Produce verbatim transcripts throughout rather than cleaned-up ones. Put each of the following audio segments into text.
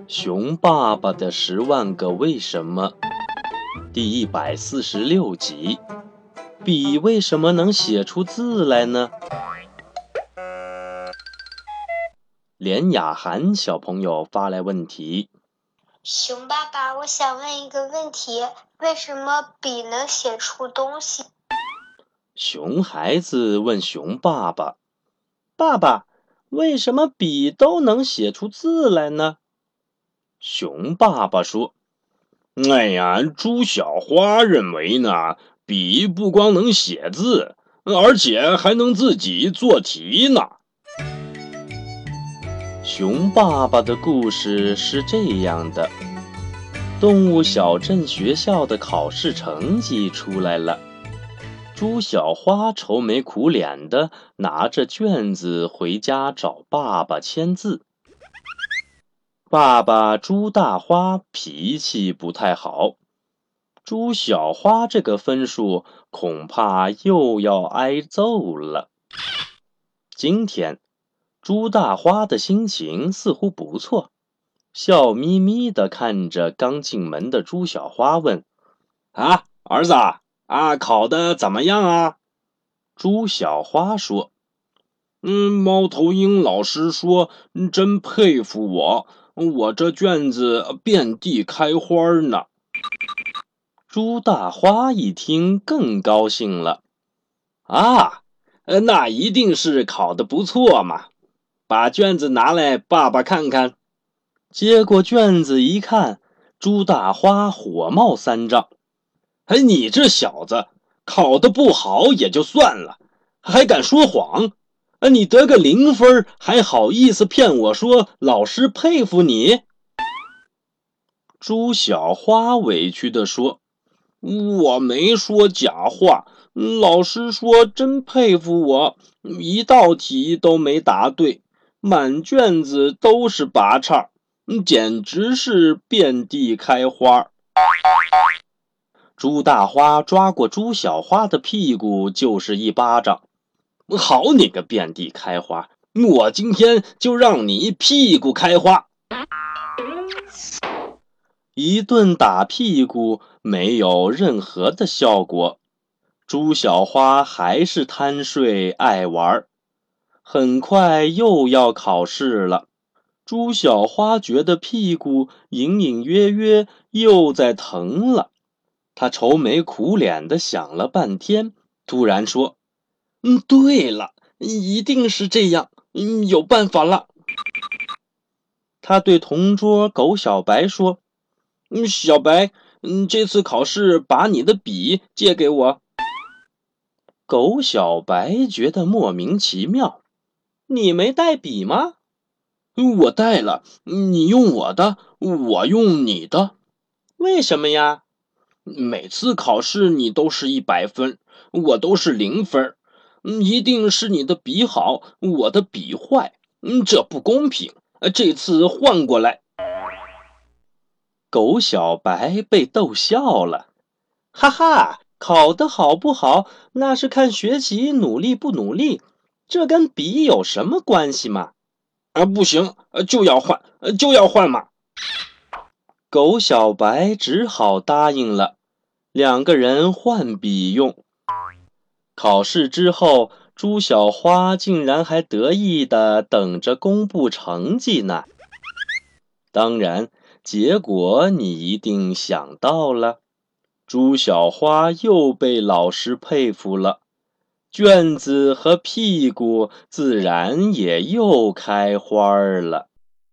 熊爸爸的十万个为什么第一百四十六集，笔为什么能写出字来呢？连雅涵小朋友发来问题： 熊爸爸，我想问一个问题，为什么笔能写出东西？ 熊孩子问熊爸爸：爸爸，为什么笔都能写出字来呢？熊爸爸说：哎呀，猪小花认为呢，笔不光能写字，而且还能自己做题呢。熊爸爸的故事是这样的：动物小镇学校的考试成绩出来了，猪小花愁眉苦脸的拿着卷子回家找爸爸签字。爸爸猪大花脾气不太好，猪小花这个分数恐怕又要挨揍了。今天猪大花的心情似乎不错，笑眯眯地看着刚进门的猪小花问：啊，儿子啊，考得怎么样啊？猪小花说：嗯，猫头鹰老师说，真佩服我，我这卷子遍地开花呢。猪大花一听更高兴了，啊，那一定是考得不错嘛，把卷子拿来爸爸看看。接过卷子一看，猪大花火冒三丈：哎，你这小子，考得不好也就算了，还敢说谎！你得个零分，还好意思骗我说老师佩服你？猪小花委屈地说：我没说假话，老师说真佩服我，一道题都没答对，满卷子都是拔叉，简直是遍地开花。猪大花抓过猪小花的屁股就是一巴掌：好你个遍地开花，我今天就让你屁股开花！一顿打屁股没有任何的效果，猪小花还是贪睡爱玩。很快又要考试了，猪小花觉得屁股隐隐约约又在疼了，她愁眉苦脸地想了半天，突然说：嗯，对了，一定是这样，嗯，有办法了。她对同桌狗小白说：嗯，小白，嗯，这次考试把你的笔借给我。狗小白觉得莫名其妙：你没带笔吗？我带了，你用我的，我用你的。为什么呀？每次考试你都是一百分，我都是零分，一定是你的笔好，我的笔坏，这不公平，这次换过来。狗小白被逗笑了，哈哈，考得好不好，那是看学习努力不努力，这跟笔有什么关系嘛？啊，不行，就要换，就要换嘛！狗小白只好答应了，两个人换笔用。考试之后，猪小花竟然还得意地等着公布成绩呢。当然，结果你一定想到了，猪小花又被老师佩服了，卷子和屁股自然也又开花了。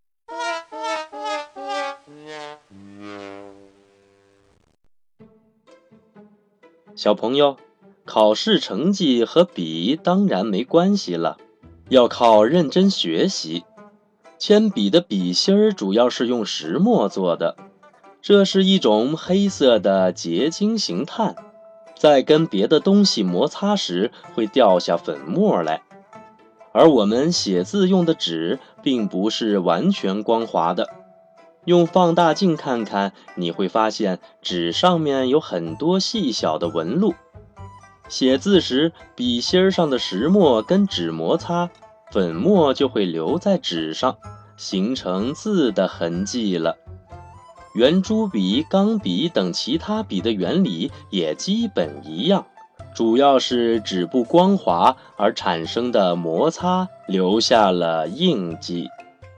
小朋友，考试成绩和笔当然没关系了，要靠认真学习。铅笔的笔芯儿主要是用石墨做的，这是一种黑色的结晶型碳，在跟别的东西摩擦时会掉下粉末来。而我们写字用的纸并不是完全光滑的，用放大镜看看，你会发现纸上面有很多细小的纹路。写字时，笔芯上的石墨跟纸摩擦，粉末就会留在纸上， 形成字的痕迹了。圆珠笔、钢笔等其他笔的原理也基本一样，主要是纸不光滑而产生的摩擦留下了印记。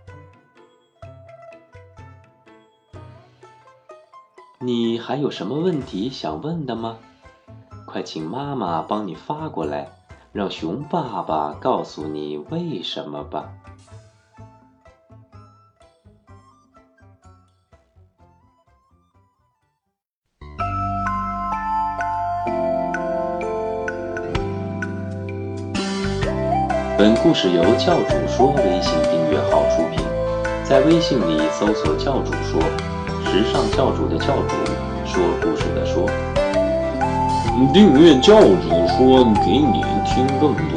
你还有什么问题想问的吗？快请妈妈帮你发过来，让熊爸爸告诉你为什么吧。本故事由教主说微信订阅号出品，在微信里搜索教主说，时尚教主的教主，说故事的说。 订阅教主说，给你听更多。